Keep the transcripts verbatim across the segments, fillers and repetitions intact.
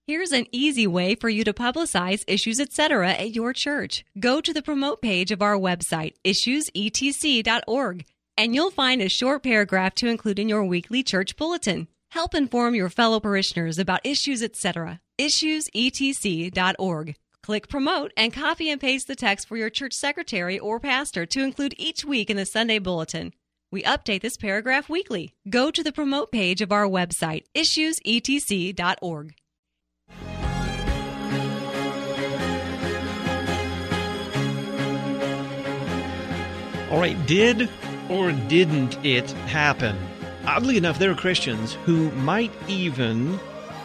Here's an easy way for you to publicize Issues Etc. at your church. Go to the promote page of our website, issues e t c dot org, and you'll find a short paragraph to include in your weekly church bulletin. Help inform your fellow parishioners about Issues Etc. issues e t c dot org. Click Promote and copy and paste the text for your church secretary or pastor to include each week in the Sunday bulletin. We update this paragraph weekly. Go to the promote page of our website, issues e t c dot org. All right, did or didn't it happen? Oddly enough, there are Christians who might even,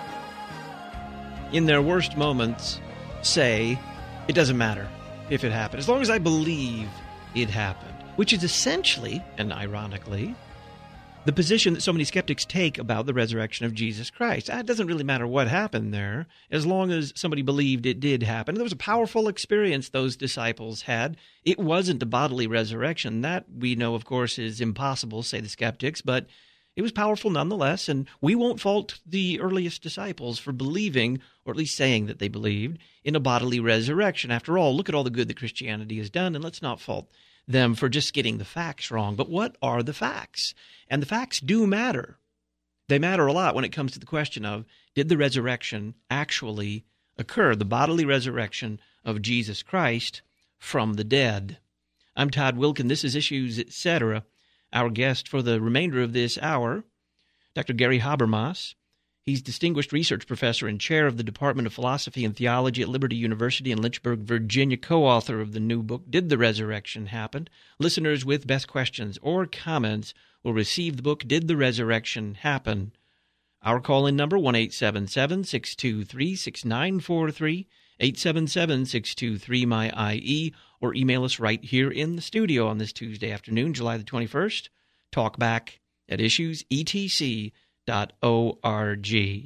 in their worst moments, say, it doesn't matter if it happened, as long as I believe it happened, which is essentially, and ironically, the position that so many skeptics take about the resurrection of Jesus Christ. It doesn't really matter what happened there, as long as somebody believed it did happen. There was a powerful experience those disciples had. It wasn't a bodily resurrection. That, we know, of course, is impossible, say the skeptics, but it was powerful nonetheless, and we won't fault the earliest disciples for believing, or at least saying that they believed, in a bodily resurrection. After all, look at all the good that Christianity has done, and let's not fault them for just getting the facts wrong. But what are the facts? And the facts do matter. They matter a lot when it comes to the question of, did the resurrection actually occur, the bodily resurrection of Jesus Christ from the dead? I'm Todd Wilkin. This is Issues Etc. Our guest for the remainder of this hour, Doctor Gary Habermas. He's Distinguished Research Professor and Chair of the Department of Philosophy and Theology at Liberty University in Lynchburg, Virginia, co-author of the new book, Did the Resurrection Happen? Listeners with best questions or comments will receive the book, Did the Resurrection Happen? Our call-in number, one eight seven seven, six two three, six nine four three, eight seven seven, six two three, M Y I E, or email us right here in the studio on this Tuesday afternoon, July the twenty-first. Talkback at issues e t c dot org.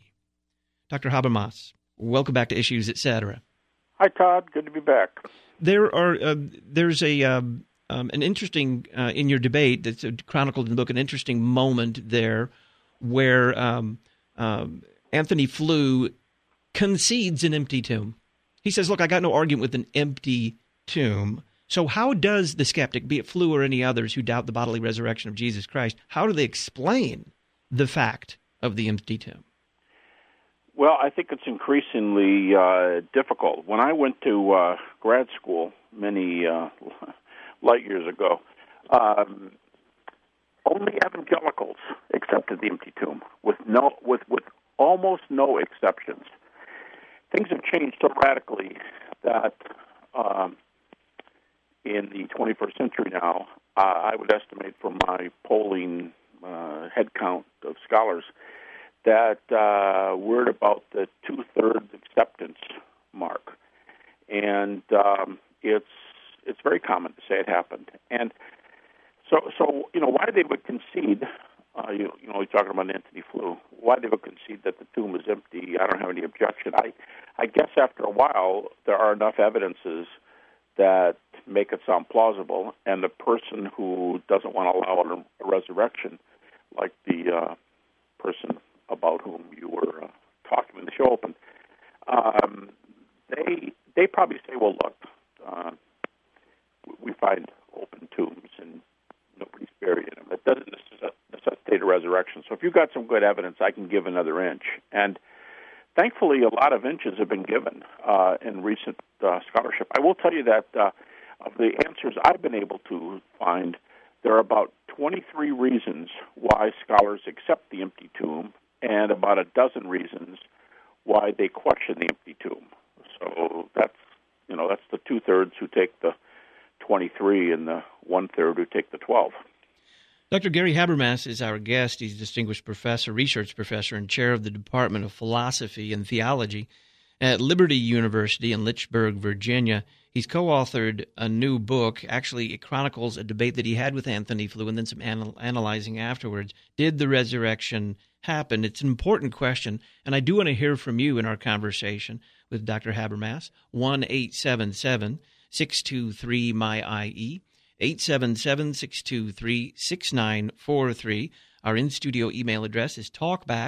Doctor Habermas, welcome back to Issues Etc. Hi, Todd. Good to be back. There are uh, there's a um, um, an interesting uh, in your debate that's chronicled in the book, an interesting moment there where um, um, Anthony Flew concedes an empty tomb. He says, "Look, I got no argument with an empty tomb." So how does the skeptic, be it Flew or any others who doubt the bodily resurrection of Jesus Christ, how do they explain the fact of the empty tomb? Well, I think it's increasingly uh, difficult. When I went to uh, grad school many uh, light years ago, um, only evangelicals accepted the empty tomb, with no, with with almost no exceptions. Things have changed so radically that um, in the twenty-first century now, uh, I would estimate from my polling uh, head count of scholars that uh, we're at about the two-thirds acceptance mark. And um, it's it's very common to say it happened. And so, so you know, why they would concede, uh, you, you know, you're talking about Anthony Flew, why they would concede that the tomb is empty, I don't have any objection. I, I guess after a while, there are enough evidences that make it sound plausible, and the person who doesn't want to allow a resurrection, like the uh, person about whom you were uh, talking when the show opened, um, they they probably say, well, look, uh, we find open tombs and nobody's buried in them. It doesn't necessitate a resurrection. So if you've got some good evidence, I can give another inch. And thankfully, a lot of inches have been given uh, in recent uh, scholarship. I will tell you that uh, of the answers I've been able to find, there are about twenty-three reasons why scholars accept the empty tomb, and about a dozen reasons why they question the empty tomb. So that's, you know, that's the two-thirds who take the twenty-three and the one-third who take the twelve. Doctor Gary Habermas is our guest. He's Distinguished Professor, Research Professor, and Chair of the Department of Philosophy and Theology at Liberty University in Lynchburg, Virginia. He's co-authored a new book. Actually, it chronicles a debate that he had with Anthony Flew and then some anal- analyzing afterwards. Did the resurrection happen? It's an important question, and I do want to hear from you in our conversation with Doctor Habermas. one eight seven seven, six two three, M Y I E, eight seven seven, six two three, six nine four three. Our in-studio email address is talkback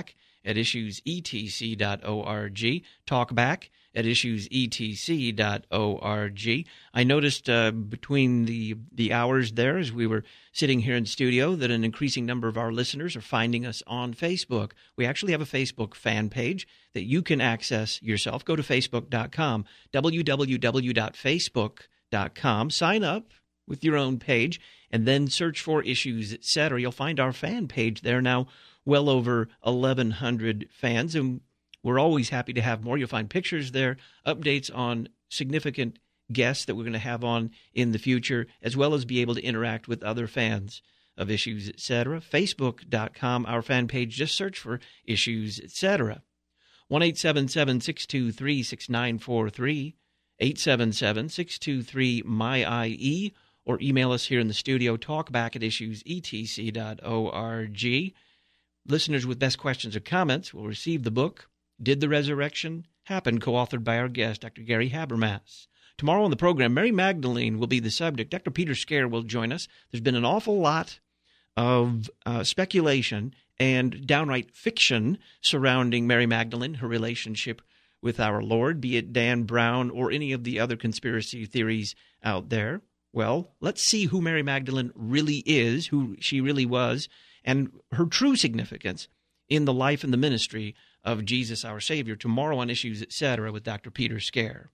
at issues e t c dot org, talkback at issues e t c dot org. I noticed uh, between the, the hours there as we were sitting here in studio that an increasing number of our listeners are finding us on Facebook. We actually have a Facebook fan page that you can access yourself. Go to facebook dot com, w w w dot facebook dot com. Sign up with your own page, and then search for Issues, et cetera. You'll find our fan page there now, well over eleven hundred fans, and we're always happy to have more. You'll find pictures there, updates on significant guests that we're going to have on in the future, as well as be able to interact with other fans of Issues, et cetera. facebook dot com, our fan page, just search for Issues, et cetera. one eight seven seven, six two three, six nine four three, eight seven seven, six two three, M Y I E, or email us here in the studio, talkback at issues e t c dot org. Listeners with best questions or comments will receive the book, Did the Resurrection Happen?, co-authored by our guest, Doctor Gary Habermas. Tomorrow on the program, Mary Magdalene will be the subject. Doctor Peter Scare will join us. There's been an awful lot of uh, speculation and downright fiction surrounding Mary Magdalene, her relationship with our Lord, be it Dan Brown or any of the other conspiracy theories out there. Well, let's see who Mary Magdalene really is, who she really was, and her true significance in the life and the ministry of Jesus, our Savior, tomorrow on Issues, et cetera, with Doctor Peter Scare.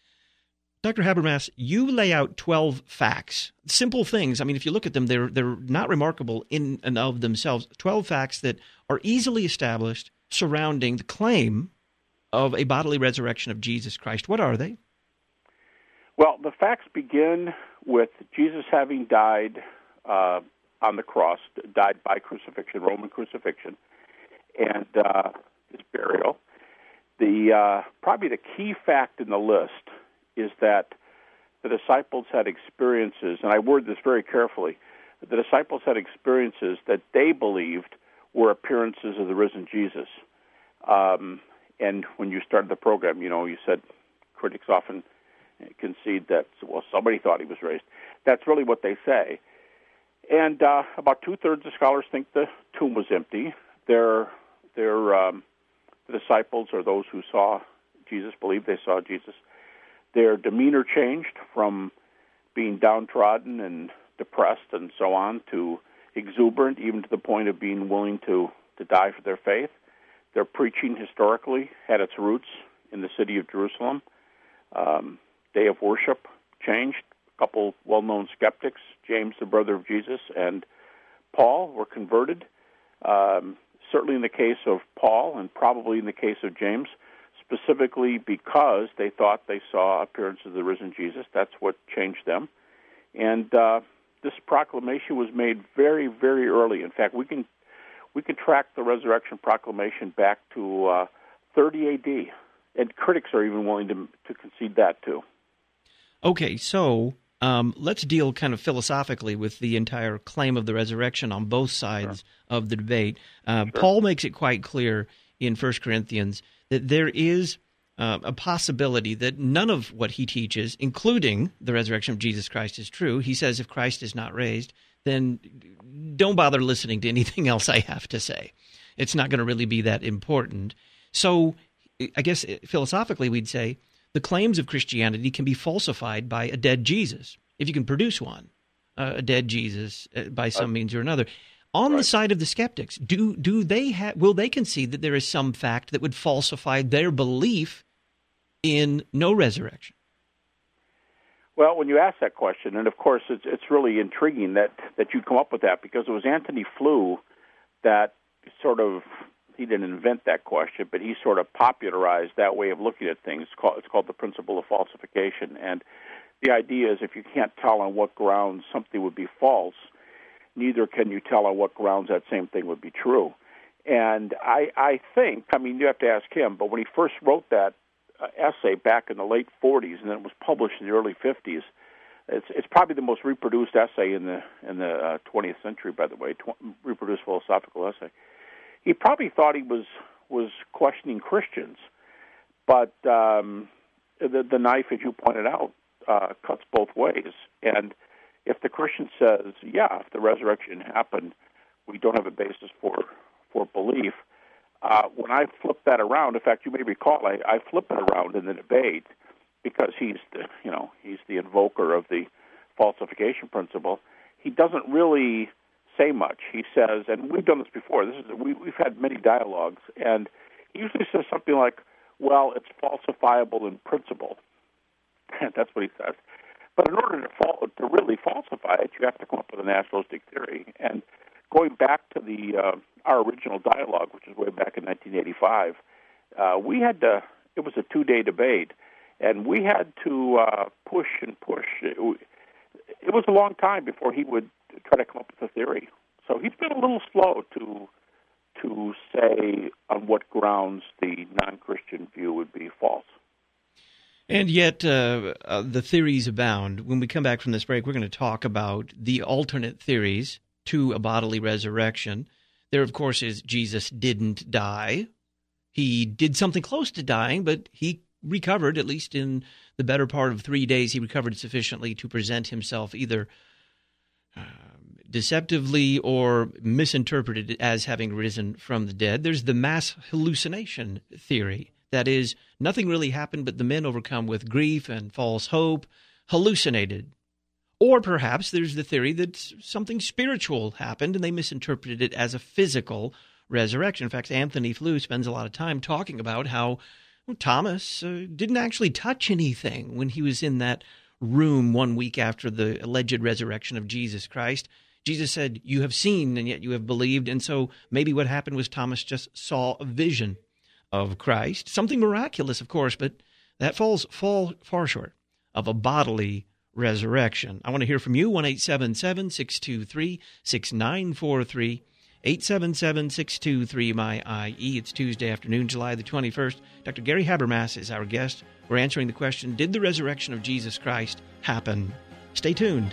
Doctor Habermas, you lay out twelve facts, simple things. I mean, if you look at them, they're, they're not remarkable in and of themselves. twelve facts that are easily established surrounding the claim of a bodily resurrection of Jesus Christ. What are they? Well, the facts begin with Jesus having died uh, on the cross, died by crucifixion, Roman crucifixion, and uh, his burial. The uh, probably the key fact in the list is that the disciples had experiences, and I word this very carefully, the disciples had experiences that they believed were appearances of the risen Jesus. Um, and when you started the program, you know, you said critics often concede that, well, somebody thought he was raised. That's really what they say. And uh, about two-thirds of scholars think the tomb was empty. They're, they're, um, the disciples, or those who saw Jesus, believe they saw Jesus, their demeanor changed from being downtrodden and depressed and so on to exuberant, even to the point of being willing to, to die for their faith. Their preaching historically had its roots in the city of Jerusalem. Um, day of worship changed. A couple well-known skeptics, James, the brother of Jesus, and Paul, were converted. Um, certainly in the case of Paul, and probably in the case of James, specifically because they thought they saw appearances of the risen Jesus. That's what changed them. And uh, this proclamation was made very, very early. In fact, we can we can track the resurrection proclamation back to uh, thirty A D, and critics are even willing to to concede that too. Okay, so um, let's deal kind of philosophically with the entire claim of the resurrection on both sides sure. of the debate. Uh, sure. Paul makes it quite clear in First Corinthians that there is uh, a possibility that none of what he teaches, including the resurrection of Jesus Christ, is true. He says if Christ is not raised, then don't bother listening to anything else I have to say. It's not going to really be that important. So I guess philosophically we'd say the claims of Christianity can be falsified by a dead Jesus, if you can produce one, uh, a dead Jesus uh, by some uh, means or another. On right. the side of the skeptics, do do they ha- will they concede that there is some fact that would falsify their belief in no resurrection? Well, when you ask that question, and of course it's it's really intriguing that, that you come up with that, because it was Antony Flew that sort of, he didn't invent that question, but he sort of popularized that way of looking at things. It's called, it's called the principle of falsification. And the idea is if you can't tell on what grounds something would be false, neither can you tell on what grounds that same thing would be true. And I, I think, I mean, you have to ask him, but when he first wrote that uh, essay back in the late forties, and then it was published in the early fifties, it's it's probably the most reproduced essay in the in the uh, twentieth century, by the way, tw- reproduced philosophical essay. He probably thought he was was questioning Christians, but um, the, the knife, as you pointed out, uh, cuts both ways. And if the Christian says, yeah, if the resurrection happened, we don't have a basis for, for belief, Uh, when I flip that around, in fact, you may recall, I, I flip it around in the debate because he's the, you know, he's the invoker of the falsification principle. He doesn't really say much. He says, and we've done this before. This is we, we've had many dialogues, and he usually says something like, "Well, it's falsifiable in principle." That's what he says. But in order to fal- to really falsify it, you have to come up with a naturalistic theory. And going back to the uh, our original dialogue, which is way back in nineteen eighty-five, uh, we had to. It was a two-day debate, and we had to uh, push and push. It, it was a long time before he would try to come up with a theory. So he's been a little slow to to say on what grounds the non-Christian view would be false. And yet, uh, uh, the theories abound. When we come back from this break, we're going to talk about the alternate theories to a bodily resurrection. There, of course, is Jesus didn't die. He did something close to dying, but he recovered, at least in the better part of three days. He recovered sufficiently to present himself either uh, deceptively or misinterpreted as having risen from the dead. There's the mass hallucination theory. That is, nothing really happened, but the men, overcome with grief and false hope, hallucinated. Or perhaps there's the theory that something spiritual happened and they misinterpreted it as a physical resurrection. In fact, Anthony Flew spends a lot of time talking about how well, Thomas uh, didn't actually touch anything when he was in that room one week after the alleged resurrection of Jesus Christ. Jesus said, "You have seen and yet you have believed." And so maybe what happened was Thomas just saw a vision of Christ, something miraculous, of course, but that falls fall far short of a bodily resurrection. I want to hear from you, one eight seven seven, six two three, six nine four three, eight seven seven, six two three, M Y I E. It's Tuesday afternoon, July the twenty-first. Doctor Gary Habermas is our guest. We're answering the question, did the resurrection of Jesus Christ happen? Stay tuned.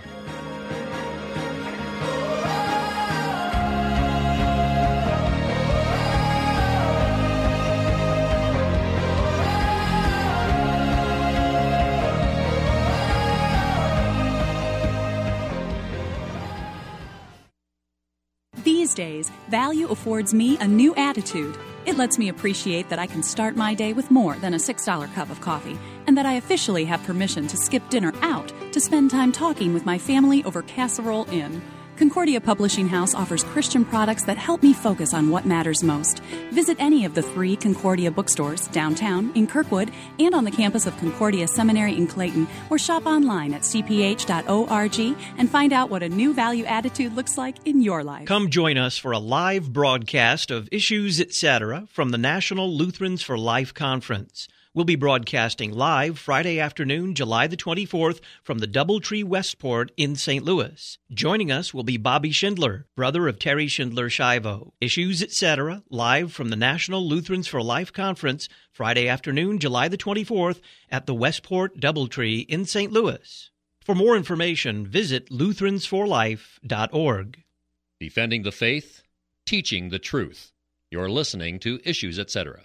These days, value affords me a new attitude. It lets me appreciate that I can start my day with more than a six dollar cup of coffee, and that I officially have permission to skip dinner out to spend time talking with my family over Casserole Inn. Concordia Publishing House offers Christian products that help me focus on what matters most. Visit any of the three Concordia bookstores downtown, in Kirkwood, and on the campus of Concordia Seminary in Clayton, or shop online at c p h dot org and find out what a new value attitude looks like in your life. Come join us for a live broadcast of Issues, et cetera from the National Lutherans for Life Conference. We'll be broadcasting live Friday afternoon, July the twenty-fourth, from the Doubletree Westport in Saint Louis. Joining us will be Bobby Schindler, brother of Terry Schindler Shivo. Issues, et cetera, live from the National Lutherans for Life Conference, Friday afternoon, July the twenty-fourth, at the Westport Doubletree in Saint Louis. For more information, visit lutherans for life dot org. Defending the faith, teaching the truth. You're listening to Issues, et cetera.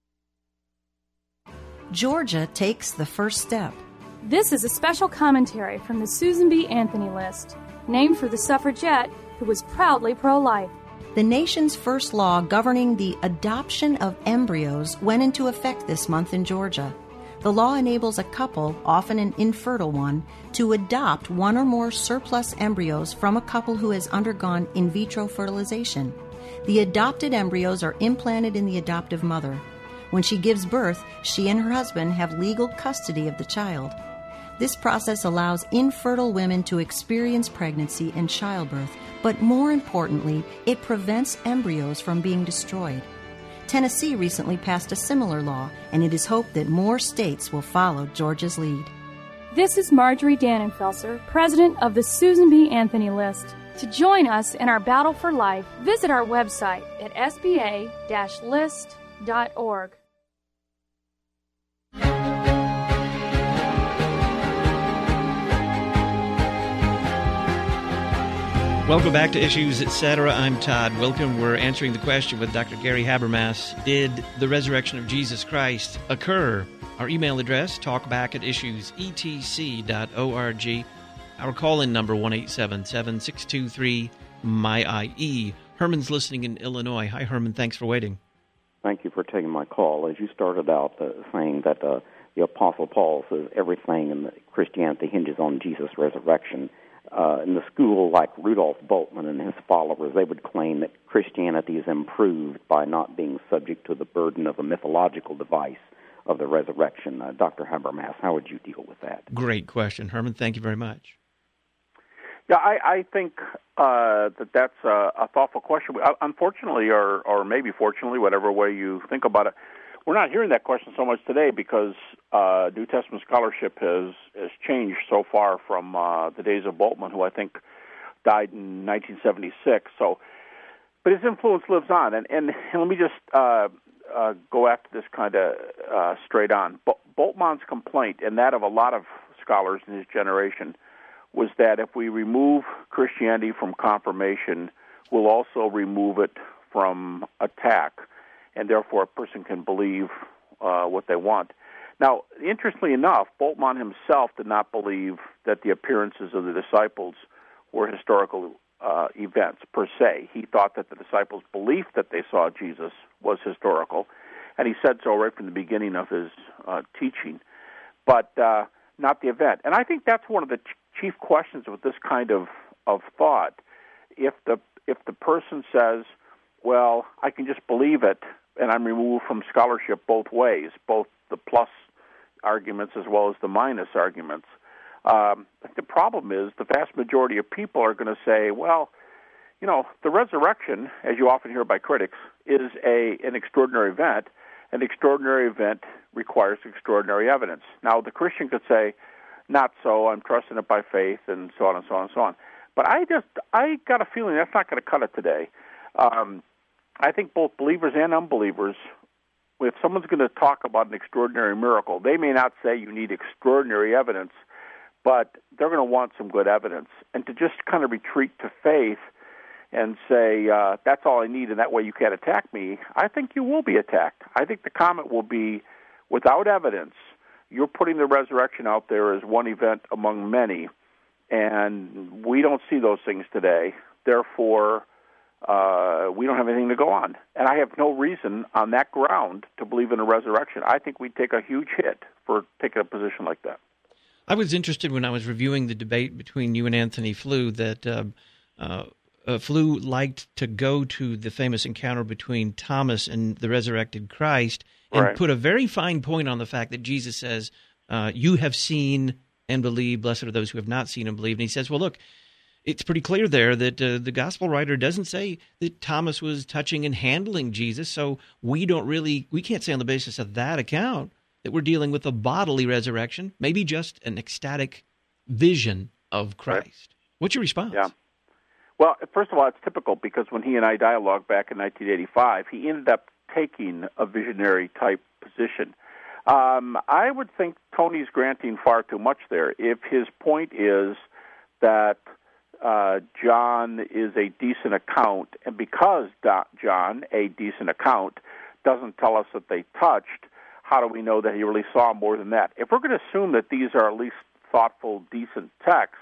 Georgia takes the first step. This is a special commentary from the Susan B. Anthony list, named for the suffragette who was proudly pro-life. The nation's first law governing the adoption of embryos went into effect this month in Georgia. The law enables a couple, often an infertile one, to adopt one or more surplus embryos from a couple who has undergone in vitro fertilization. The adopted embryos are implanted in the adoptive mother. When she gives birth, she and her husband have legal custody of the child. This process allows infertile women to experience pregnancy and childbirth, but more importantly, it prevents embryos from being destroyed. Tennessee recently passed a similar law, and it is hoped that more states will follow Georgia's lead. This is Marjorie Dannenfelser, president of the Susan B. Anthony list. To join us in our battle for life, visit our website at s b a dash list dot org. Welcome back to Issues, et cetera. I'm Todd Wilkin. We're answering the question with Doctor Gary Habermas. Did the resurrection of Jesus Christ occur? Our email address, talkback at issues e t c dot org. Our call-in number, one eight seven seven, six two three, M Y I E. Herman's listening in Illinois. Hi, Herman. Thanks for waiting. Thank you for taking my call. As you started out uh, saying that uh, the Apostle Paul says everything in Christianity hinges on Jesus' resurrection, uh, in the school like Rudolf Bultmann and his followers, they would claim that Christianity is improved by not being subject to the burden of a mythological device of the resurrection. Uh, Doctor Habermas, how would you deal with that? Great question, Herman. Thank you very much. Yeah, I, I think uh, that that's a, a thoughtful question. Unfortunately, or, or maybe fortunately, whatever way you think about it, we're not hearing that question so much today because uh, New Testament scholarship has, has changed so far from uh, the days of Bultmann, who I think died in nineteen seventy-six. So, but his influence lives on. And, and, and let me just uh, uh, go after this kind of uh, straight on. But Bultmann's complaint, and that of a lot of scholars in his generation, was that if we remove Christianity from confirmation, we'll also remove it from attack, and therefore a person can believe uh, what they want. Now, interestingly enough, Bultmann himself did not believe that the appearances of the disciples were historical uh, events per se. He thought that the disciples' belief that they saw Jesus was historical, and he said so right from the beginning of his uh, teaching, but uh, not the event. And I think that's one of the chief questions with this kind of, of thought. If the if the person says, well, I can just believe it, and I'm removed from scholarship both ways, both the plus arguments as well as the minus arguments, um, the problem is the vast majority of people are going to say, well, you know, the resurrection, as you often hear by critics, is a an extraordinary event. An extraordinary event requires extraordinary evidence. Now, the Christian could say, not so, I'm trusting it by faith, and so on and so on and so on. But I just, I got a feeling that's not going to cut it today. Um, I think both believers and unbelievers, if someone's going to talk about an extraordinary miracle, they may not say you need extraordinary evidence, but they're going to want some good evidence. And to just kind of retreat to faith and say, uh, that's all I need, and that way you can't attack me, I think you will be attacked. I think the comment will be, without evidence, you're putting the resurrection out there as one event among many, and we don't see those things today. Therefore, uh, we don't have anything to go on. And I have no reason on that ground to believe in a resurrection. I think we'd take a huge hit for taking a position like that. I was interested when I was reviewing the debate between you and Anthony Flew that uh, uh, uh, Flew liked to go to the famous encounter between Thomas and the resurrected Christ and right. put a very fine point on the fact that Jesus says, uh, you have seen and believe, blessed are those who have not seen and believe. And he says, well, look, it's pretty clear there that uh, the gospel writer doesn't say that Thomas was touching and handling Jesus, so we don't really, we can't say on the basis of that account that we're dealing with a bodily resurrection, maybe just an ecstatic vision of Christ. Right. What's your response? Yeah. Well, first of all, it's typical because when he and I dialogued back in nineteen eighty-five, he ended up taking a visionary-type position. Um, I would think Tony's granting far too much there. If his point is that uh, John is a decent account, and because John, a decent account, doesn't tell us that they touched, how do we know that he really saw more than that? If we're going to assume that these are at least thoughtful, decent texts,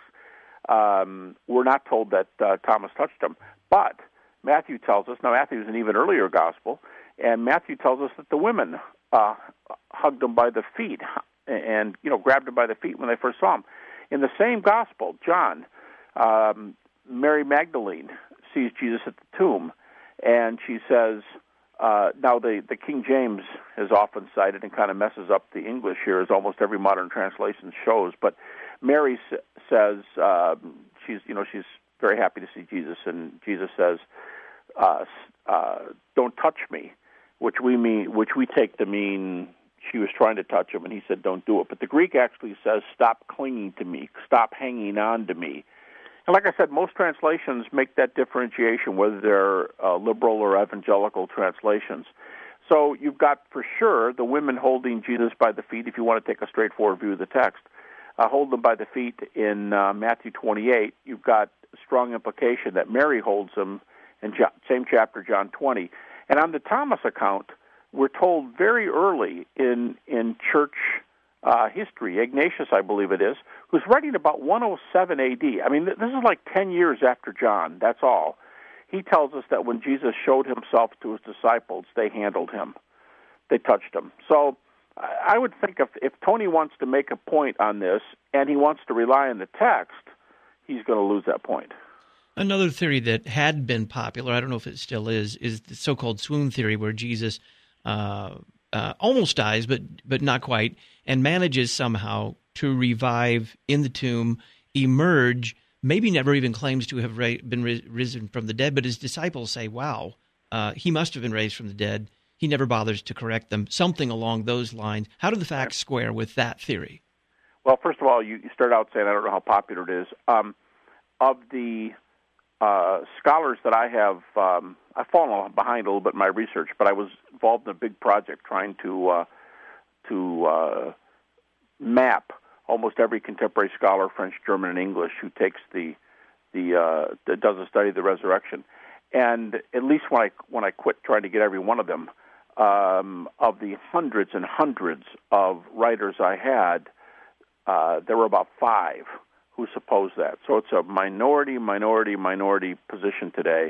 um, we're not told that uh, Thomas touched them. But Matthew tells us, now Matthew is an even earlier gospel, and Matthew tells us that the women uh, hugged him by the feet and, you know, grabbed him by the feet when they first saw him. In the same gospel, John, um, Mary Magdalene sees Jesus at the tomb, and she says, uh, now the, the King James is often cited and kind of messes up the English here, as almost every modern translation shows, but Mary s- says uh, she's, you know, she's very happy to see Jesus, and Jesus says, uh, uh, don't touch me, which we mean, which we take to mean she was trying to touch him, and he said, don't do it. But the Greek actually says, stop clinging to me, stop hanging on to me. And like I said, most translations make that differentiation, whether they're uh, liberal or evangelical translations. So you've got, for sure, the women holding Jesus by the feet, if you want to take a straightforward view of the text, uh, hold them by the feet in uh, Matthew twenty-eight. You've got a strong implication that Mary holds them in John, same chapter, John twenty. And on the Thomas account, we're told very early in in church uh, history, Ignatius, I believe it is, who's writing about one oh seven A D. I mean, this is like ten years after John, that's all. he tells us that when Jesus showed himself to his disciples, they handled him. They touched him. So I would think if, if Tony wants to make a point on this and he wants to rely on the text, he's going to lose that point. Another theory that had been popular, I don't know if it still is, is the so-called swoon theory, where Jesus uh, uh, almost dies, but but not quite, and manages somehow to revive in the tomb, emerge, maybe never even claims to have ra- been ri- risen from the dead, but his disciples say, wow, uh, he must have been raised from the dead. He never bothers to correct them, something along those lines. How do the facts square with that theory? Well, first of all, you, you start out saying, I don't know how popular it is. Um, of the uh, scholars that I have, um, I've fallen behind a little bit in my research, but I was involved in a big project trying to uh, to uh, map almost every contemporary scholar, French, German, and English, who takes the the uh, that does a study of the resurrection. And at least when I when I quit trying to get every one of them, um, of the hundreds and hundreds of writers I had, uh, there were about five who suppose that. So it's a minority, minority, minority position today.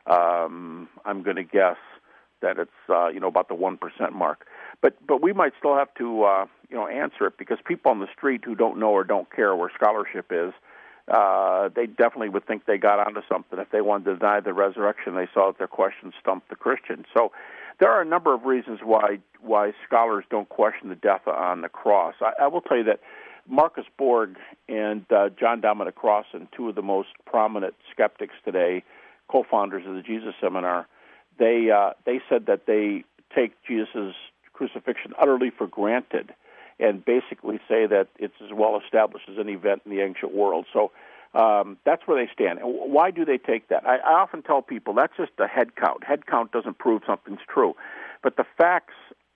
Um, I'm going to guess that it's uh, you know about the one percent mark. But but we might still have to uh, you know answer it, because people on the street who don't know or don't care where scholarship is, uh, they definitely would think they got onto something if they wanted to deny the resurrection. They saw that their question stumped the Christian. So there are a number of reasons why why scholars don't question the death on the cross. I, I will tell you that Marcus Borg and uh, John Dominic Crossan, two of the most prominent skeptics today, co-founders of the Jesus Seminar, they uh, they said that they take Jesus' crucifixion utterly for granted, and basically say that it's as well established as any event in the ancient world. So um, that's where they stand. And why do they take that? I, I often tell people that's just a head count. Head count doesn't prove something's true. But the facts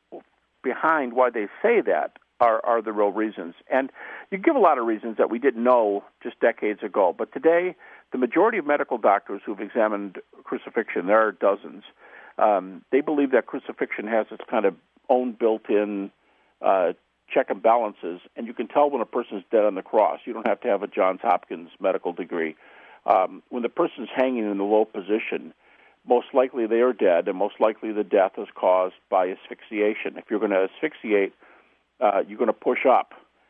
behind why they say that are, are the real reasons. And you give a lot of reasons that we didn't know just decades ago. But today, the majority of medical doctors who've examined crucifixion, there are dozens, um, they believe that crucifixion has its kind of own built-in uh, check and balances, and you can tell when a person's dead on the cross. You don't have to have a Johns Hopkins medical degree. Um, when the person's hanging in the low position, most likely they are dead, and most likely the death is caused by asphyxiation. If you're going to asphyxiate, uh, you're going to push up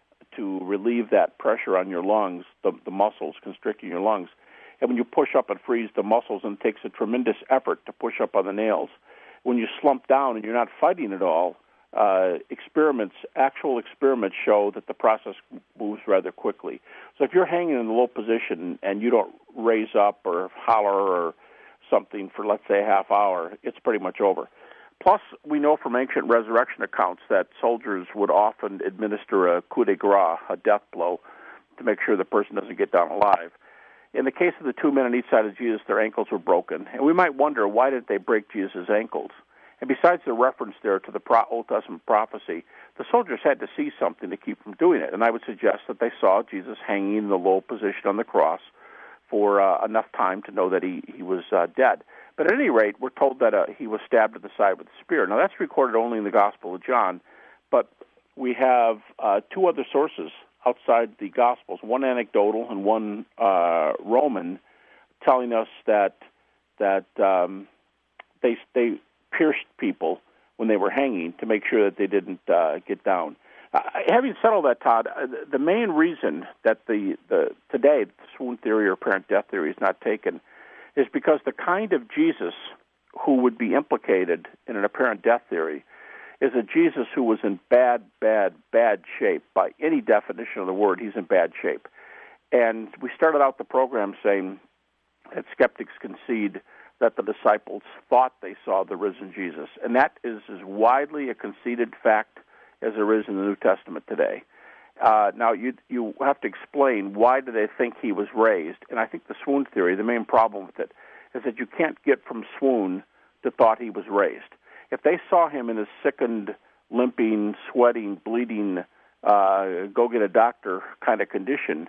to relieve that pressure on your lungs, the, the muscles constricting your lungs. And when you push up and freeze the muscles, and it takes a tremendous effort to push up on the nails. When you slump down and you're not fighting at all, uh, experiments, actual experiments show that the process moves rather quickly. So if you're hanging in the low position and you don't raise up or holler or something for, let's say, a half hour, it's pretty much over. Plus, we know from ancient resurrection accounts that soldiers would often administer a coup de grace, a death blow, to make sure the person doesn't get down alive. In the case of the two men on each side of Jesus, their ankles were broken. And we might wonder, why did they break Jesus' ankles? And besides the reference there to the Old Testament prophecy, the soldiers had to see something to keep from doing it. And I would suggest that they saw Jesus hanging in the low position on the cross for uh, enough time to know that he, he was uh, dead. But at any rate, we're told that uh, he was stabbed in the side with a spear. Now, that's recorded only in the Gospel of John, but we have uh, two other sources outside the Gospels, one anecdotal and one uh, Roman, telling us that that um, they they pierced people when they were hanging to make sure that they didn't uh, get down. Uh, having said all that, Todd, uh, the main reason that the, the today the swoon theory or apparent death theory is not taken is because the kind of Jesus who would be implicated in an apparent death theory is a Jesus who was in bad, bad, bad shape. By any definition of the word, he's in bad shape. And we started out the program saying that skeptics concede that the disciples thought they saw the risen Jesus. And that is as widely a conceded fact as there is in the New Testament today. Uh, now, you you have to explain, why do they think he was raised? And I think the swoon theory, the main problem with it, is that you can't get from swoon to thought he was raised. If they saw him in a sickened, limping, sweating, bleeding, uh, go get a doctor kind of condition,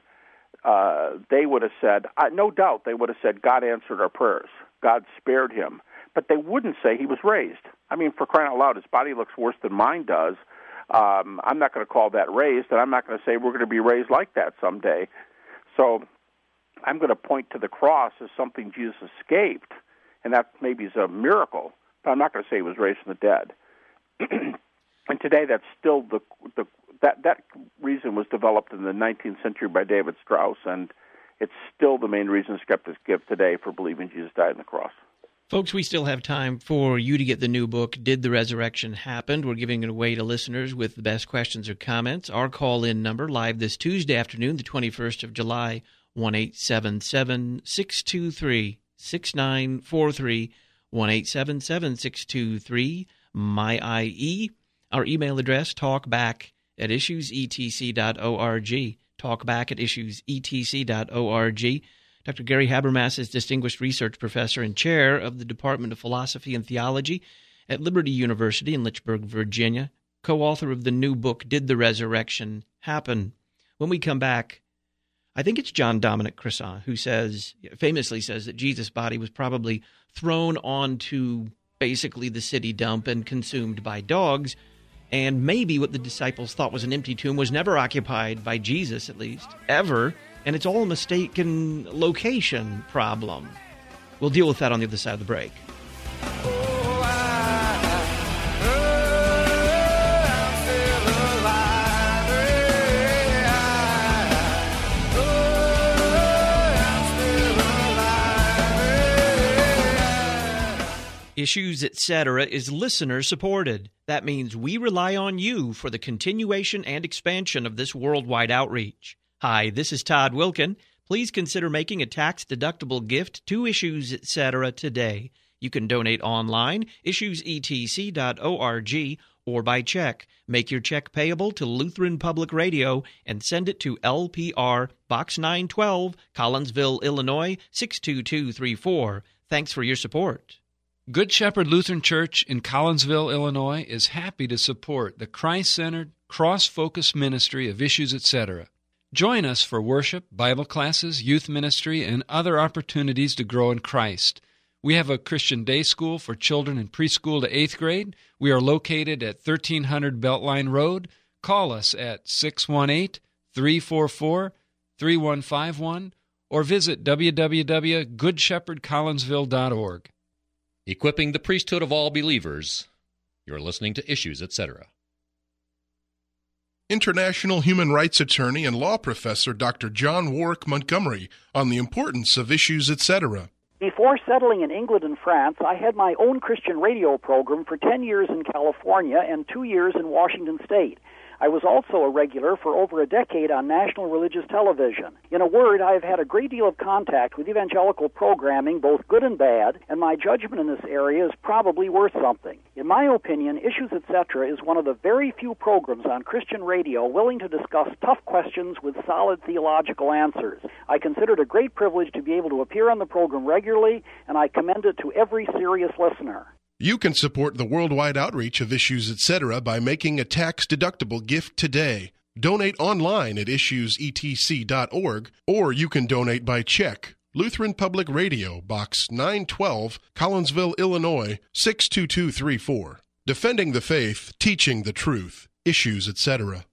uh, they would have said, uh, no doubt they would have said, God answered our prayers. God spared him. But they wouldn't say he was raised. I mean, for crying out loud, his body looks worse than mine does. Um, I'm not going to call that raised, and I'm not going to say we're going to be raised like that someday. So I'm going to point to the cross as something Jesus escaped and that maybe is a miracle, but I'm not going to say he was raised from the dead. And today, that's still the the that that reason was developed in the nineteenth century by David Strauss, and it's still the main reason skeptics give today for believing Jesus died on the cross. Folks, we still have time for you to get the new book, Did the Resurrection Happen? We're giving it away to listeners with the best questions or comments. Our call-in number, live this Tuesday afternoon, the twenty-first of July, one eight seven seven, six two three, six nine four three, one eight seven seven, six two three, M Y I E. Our email address, talkback at issues e t c dot org, talkback at issues e t c dot org. Doctor Gary Habermas is Distinguished Research Professor and Chair of the Department of Philosophy and Theology at Liberty University in Lynchburg, Virginia, co-author of the new book, Did the Resurrection Happen? When we come back, I think it's John Dominic Crossan who says, famously says that Jesus' body was probably thrown onto basically the city dump and consumed by dogs, and maybe what the disciples thought was an empty tomb was never occupied by Jesus, at least, ever. And it's all a mistaken location problem. We'll deal with that on the other side of the break. Oh, I, oh, I'm still alive. Oh, I'm still alive. Issues, et cetera is listener-supported. That means we rely on you for the continuation and expansion of this worldwide outreach. Hi, this is Todd Wilkin. Please consider making a tax-deductible gift to Issues, et cetera today. You can donate online, issues e t c dot org, or by check. Make your check payable to Lutheran Public Radio and send it to L P R, Box nine twelve, Collinsville, Illinois, six two two three four. Thanks for your support. Good Shepherd Lutheran Church in Collinsville, Illinois is happy to support the Christ-centered, cross-focused ministry of Issues, et cetera. Join us for worship, Bible classes, youth ministry, and other opportunities to grow in Christ. We have a Christian day school for children in preschool to eighth grade. We are located at thirteen hundred Beltline Road. Call us at six one eight, three four four, three one five one or visit w w w dot good shepherd collinsville dot org. Equipping the priesthood of all believers. You're listening to Issues, et cetera. International human rights attorney and law professor Doctor John Warwick Montgomery on the importance of Issues, et cetera. Before settling in England and France, I had my own Christian radio program for ten years in California and two years in Washington State. I was also a regular for over a decade on national religious television. In a word, I have had a great deal of contact with evangelical programming, both good and bad, and my judgment in this area is probably worth something. In my opinion, Issues, et cetera is one of the very few programs on Christian radio willing to discuss tough questions with solid theological answers. I consider it a great privilege to be able to appear on the program regularly, and I commend it to every serious listener. You can support the worldwide outreach of Issues, et cetera by making a tax-deductible gift today. Donate online at issues e t c dot org, or you can donate by check. Lutheran Public Radio, Box nine twelve, Collinsville, Illinois, six two two three four. Defending the faith, teaching the truth. Issues, et cetera.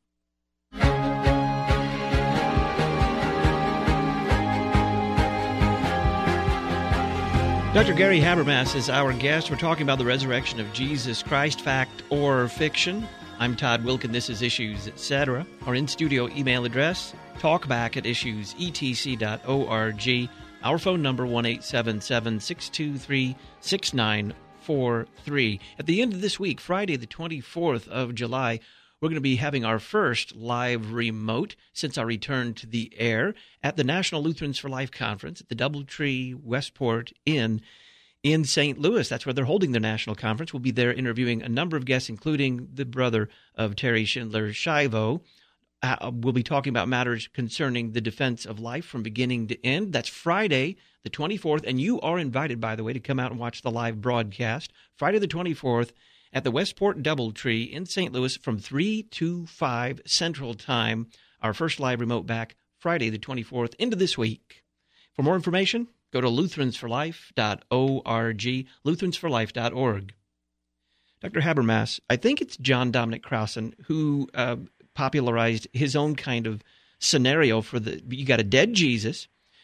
Doctor Gary Habermas is our guest. We're talking about the resurrection of Jesus Christ, fact or fiction. I'm Todd Wilkin. This is Issues, et cetera. Our in-studio email address, talkback at issues e t c dot org. Our phone number, one eight seven seven, six two three, six nine four three. At the end of this week, Friday the twenty-fourth of July, we're going to be having our first live remote since our return to the air at the National Lutherans for Life Conference at the Doubletree Westport Inn in Saint Louis. That's where they're holding their national conference. We'll be there interviewing a number of guests, including the brother of Terry Schindler, Shivo. Uh, we'll be talking about matters concerning the defense of life from beginning to end. That's Friday the twenty-fourth, and you are invited, by the way, to come out and watch the live broadcast. Friday the twenty-fourth, at the Westport Doubletree in Saint Louis from three to five Central Time. Our first live remote back Friday the twenty-fourth into this week. For more information, go to lutherans for life dot org, lutherans for life dot org. Doctor Habermas, I think it's John Dominic Crossan who uh, popularized his own kind of scenario for the, you got a dead Jesus,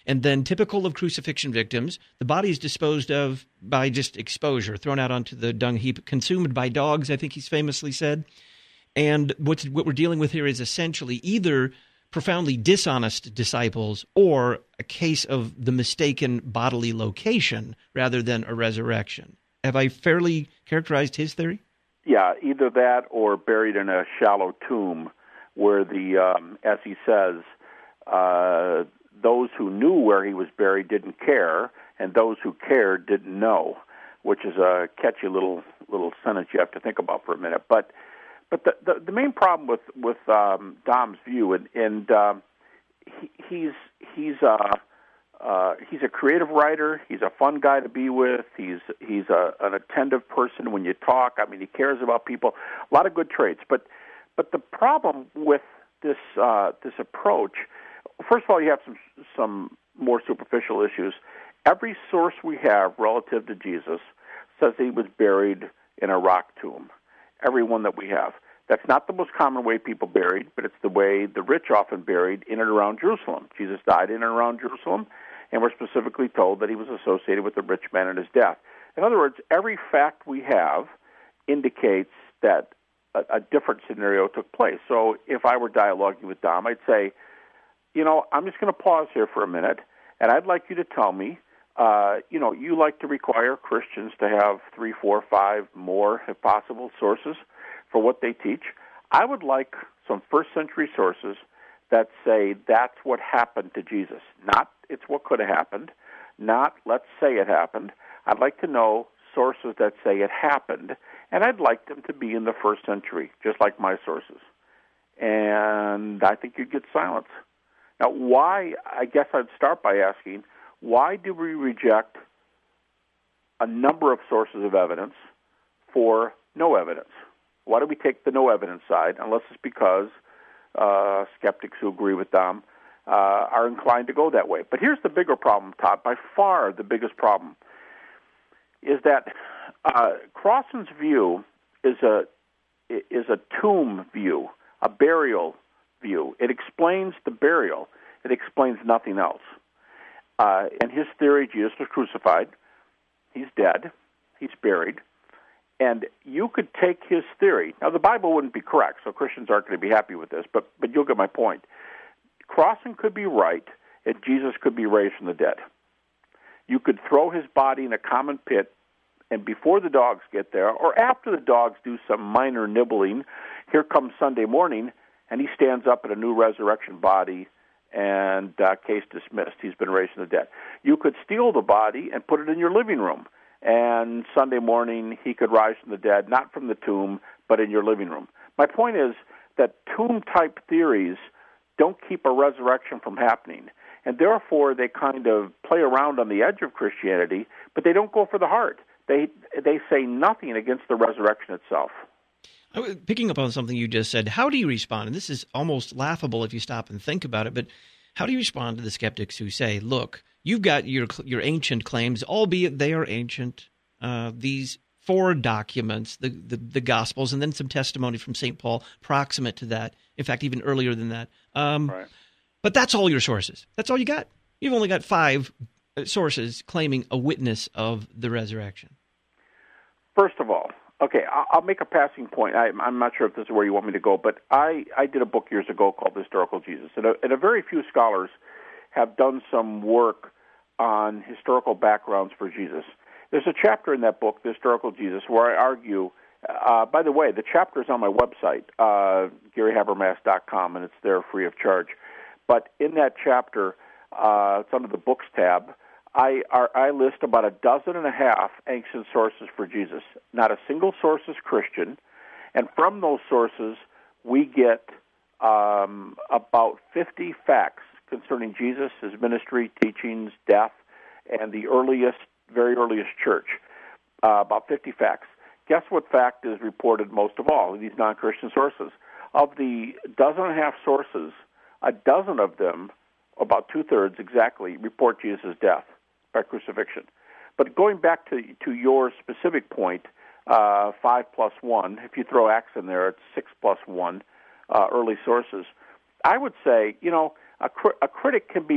And then, typical of crucifixion victims, the body is disposed of by just exposure, thrown out onto the dung heap, consumed by dogs, I think he's famously said. And what's, what we're dealing with here is essentially either profoundly dishonest disciples or a case of the mistaken bodily location rather than a resurrection. Have I fairly characterized his theory? Yeah, either that or buried in a shallow tomb where the, um, as he says, uh, those who knew where he was buried didn't care, and those who cared didn't know, which is a catchy little little sentence you have to think about for a minute. But but the the, the main problem with with um, Dom's view, and, and um, he, he's he's uh, uh, he's a creative writer. He's a fun guy to be with. He's he's a, an attentive person when you talk. I mean, he cares about people. A lot of good traits. But but the problem with this uh, this approach, first of all, you have some some more superficial issues. Every source we have relative to Jesus says he was buried in a rock tomb. Every one that we have. That's not the most common way people buried, but it's the way the rich often buried in and around Jerusalem. Jesus died in and around Jerusalem, and we're specifically told that he was associated with the rich man and his death. In other words, every fact we have indicates that a, a different scenario took place. So if I were dialoguing with Dom, I'd say, you know, I'm just going to pause here for a minute, and I'd like you to tell me, uh, you know, you like to require Christians to have three, four, five more, if possible, sources for what they teach. I would like some first-century sources that say that's what happened to Jesus. Not it's what could have happened, not let's say it happened. I'd like to know sources that say it happened, and I'd like them to be in the first century, just like my sources. And I think you'd get silence. Now, why, I guess I'd start by asking, why do we reject a number of sources of evidence for no evidence? Why do we take the no evidence side, unless it's because uh, skeptics who agree with Dom uh, are inclined to go that way? But here's the bigger problem, Todd, by far the biggest problem, is that uh, Crossan's view is a is a tomb view, a burial view. It explains the burial. It explains nothing else. Uh, in his theory, Jesus was crucified. He's dead. He's buried. And you could take his theory. Now, the Bible wouldn't be correct, so Christians aren't going to be happy with this, but, but you'll get my point. Crossan could be right, and Jesus could be raised from the dead. You could throw his body in a common pit, and before the dogs get there, or after the dogs do some minor nibbling, here comes Sunday morning, and he stands up in a new resurrection body, and uh, case dismissed. He's been raised from the dead. You could steal the body and put it in your living room, and Sunday morning he could rise from the dead, not from the tomb, but in your living room. My point is that tomb-type theories don't keep a resurrection from happening, and therefore they kind of play around on the edge of Christianity, but they don't go for the heart. They they say nothing against the resurrection itself. Picking up on something you just said, how do you respond? And this is almost laughable if you stop and think about it, but how do you respond to the skeptics who say, look, you've got your your ancient claims, albeit they are ancient, uh, these four documents, the, the, the Gospels, and then some testimony from Saint Paul proximate to that, in fact, even earlier than that. Um, right. But that's all your sources. That's all you got. You've only got five sources claiming a witness of the resurrection. First of all, okay, I'll make a passing point. I, I'm not sure if this is where you want me to go, but I, I did a book years ago called The Historical Jesus, and a, and a very few scholars have done some work on historical backgrounds for Jesus. There's a chapter in that book, The Historical Jesus, where I argue, uh, by the way, the chapter is on my website, uh, Gary Habermas dot com, and it's there free of charge. But in that chapter, uh, it's under the Books tab, I, are, I list about a dozen and a half ancient sources for Jesus. Not a single source is Christian, and from those sources we get um, about fifty facts concerning Jesus, his ministry, teachings, death, and the earliest, very earliest church. Uh, about fifty facts. Guess what fact is reported most of all in these non-Christian sources? Of the dozen and a half sources, a dozen of them, about two-thirds exactly, report Jesus' death by crucifixion. But going back to to your specific point, uh, five plus one, if you throw Acts in there, it's six plus one uh, early sources. I would say, you know, a, cr- a critic can be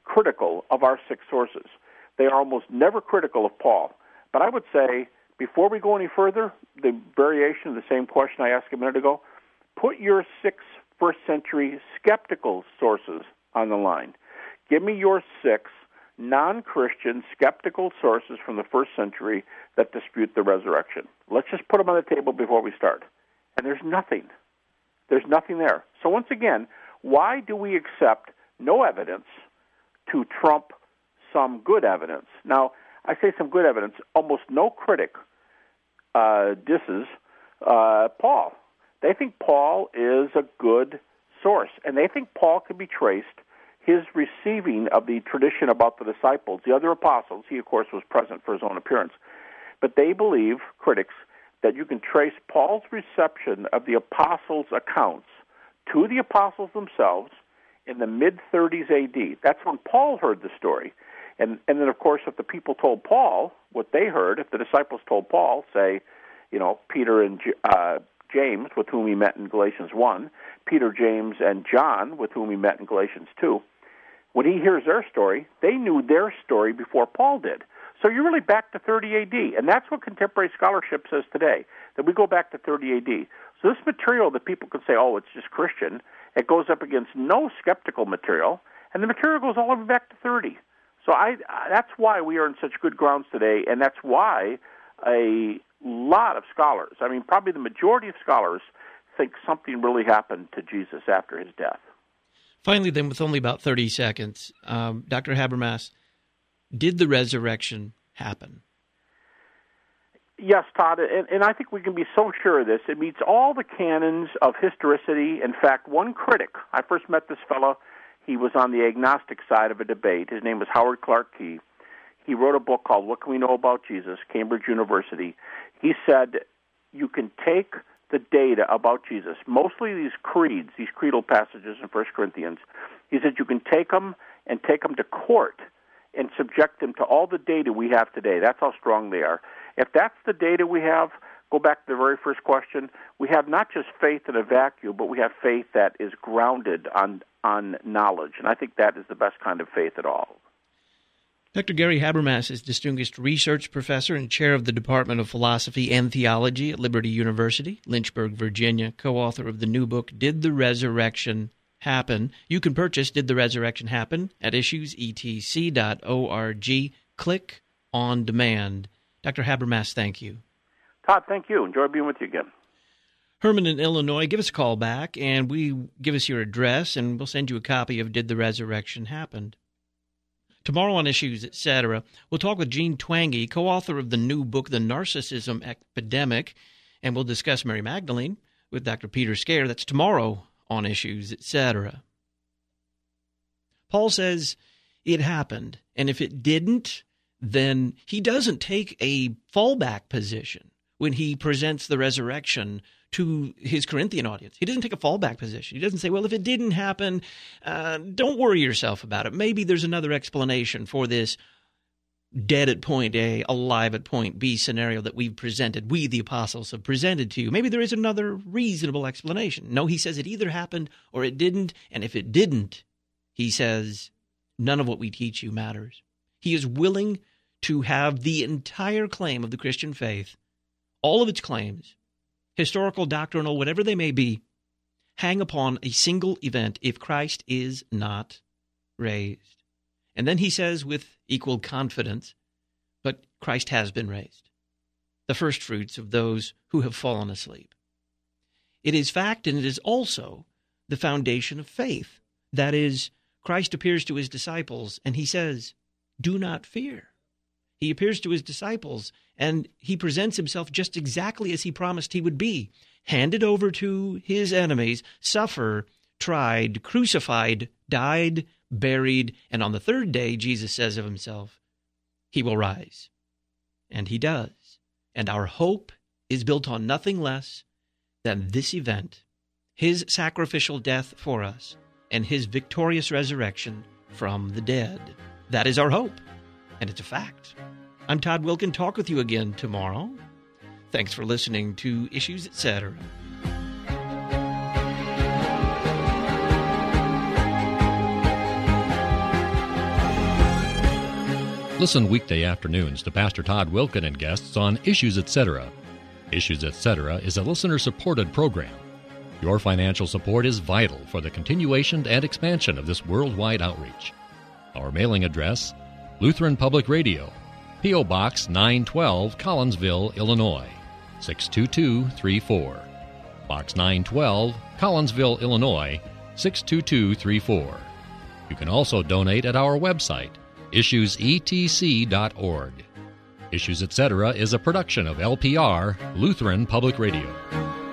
critical of our six sources. They are almost never critical of Paul. But I would say, before we go any further, the variation of the same question I asked a minute ago, put your six first-century skeptical sources on the line. Give me your six non-Christian skeptical sources from the first century that dispute the resurrection. Let's just put them on the table before we start. And there's nothing. There's nothing there. So once again, why do we accept no evidence to trump some good evidence? Now, I say some good evidence. Almost no critic uh, disses uh, Paul. They think Paul is a good source, and they think Paul can be traced, his receiving of the tradition about the disciples, the other apostles. He, of course, was present for his own appearance. But they believe, critics, that you can trace Paul's reception of the apostles' accounts to the apostles themselves in the mid-thirties A D. That's when Paul heard the story. And and then, of course, if the people told Paul what they heard, if the disciples told Paul, say, you know, Peter and uh, James, with whom he met in Galatians one, Peter, James, and John, with whom he met in Galatians two, when he hears their story, they knew their story before Paul did. So you're really back to thirty A D, and that's what contemporary scholarship says today, that we go back to thirty A D. So this material that people could say, oh, it's just Christian, it goes up against no skeptical material, and the material goes all the way back to thirty. So I, that's why we are in such good grounds today, and that's why a lot of scholars, I mean, probably the majority of scholars, think something really happened to Jesus after his death. Finally, then, with only about thirty seconds, um, Doctor Habermas, did the resurrection happen? Yes, Todd, and, and I think we can be so sure of this. It meets all the canons of historicity. In fact, one critic, I first met this fellow, he was on the agnostic side of a debate. His name was Howard Clark Key. He wrote a book called What Can We Know About Jesus, Cambridge University. He said you can take the data about Jesus, mostly these creeds, these creedal passages in First Corinthians. He said you can take them and take them to court and subject them to all the data we have today. That's how strong they are. If that's the data we have, go back to the very first question, we have not just faith in a vacuum, but we have faith that is grounded on, on knowledge. And I think that is the best kind of faith at all. Doctor Gary Habermas is Distinguished Research Professor and Chair of the Department of Philosophy and Theology at Liberty University, Lynchburg, Virginia, co-author of the new book, Did the Resurrection Happen? You can purchase Did the Resurrection Happen at issues e t c dot org. Click on demand. Doctor Habermas, thank you. Todd, thank you. Enjoy being with you again. Herman in Illinois, give us a call back, and we give us your address, and we'll send you a copy of Did the Resurrection Happen? Tomorrow on Issues, et cetera, we'll talk with Jean Twenge, co-author of the new book, The Narcissism Epidemic, and we'll discuss Mary Magdalene with Doctor Peter Scare. That's tomorrow on Issues, et cetera. Paul says it happened, and if it didn't, then he doesn't take a fallback position when he presents the resurrection to his Corinthian audience. He doesn't take a fallback position. He doesn't say, well, if it didn't happen, uh, don't worry yourself about it. Maybe there's another explanation for this dead at point A, alive at point B scenario that we've presented, we the apostles have presented to you. Maybe there is another reasonable explanation. No, he says it either happened or it didn't, and if it didn't, he says none of what we teach you matters. He is willing to have the entire claim of the Christian faith, all of its claims, historical, doctrinal, whatever they may be, hang upon a single event if Christ is not raised. And then he says with equal confidence, but Christ has been raised, the first fruits of those who have fallen asleep. It is fact, and it is also the foundation of faith. That is, Christ appears to his disciples, and he says, do not fear. He appears to his disciples, and he presents himself just exactly as he promised he would be, handed over to his enemies, suffer, tried, crucified, died, buried, and on the third day, Jesus says of himself, he will rise. And he does. And our hope is built on nothing less than this event, his sacrificial death for us, and his victorious resurrection from the dead. That is our hope, and it's a fact. I'm Todd Wilkin. Talk with you again tomorrow. Thanks for listening to Issues, et cetera. Listen weekday afternoons to Pastor Todd Wilken and guests on Issues Etc. Issues Etc. is a listener-supported program. Your financial support is vital for the continuation and expansion of this worldwide outreach. Our mailing address, Lutheran Public Radio, P O. Box nine twelve, Collinsville, Illinois, six two two three four. Box nine twelve, Collinsville, Illinois, six two two three four. You can also donate at our website, issues e t c dot org. Issues Etc. is a production of L P R, Lutheran Public Radio.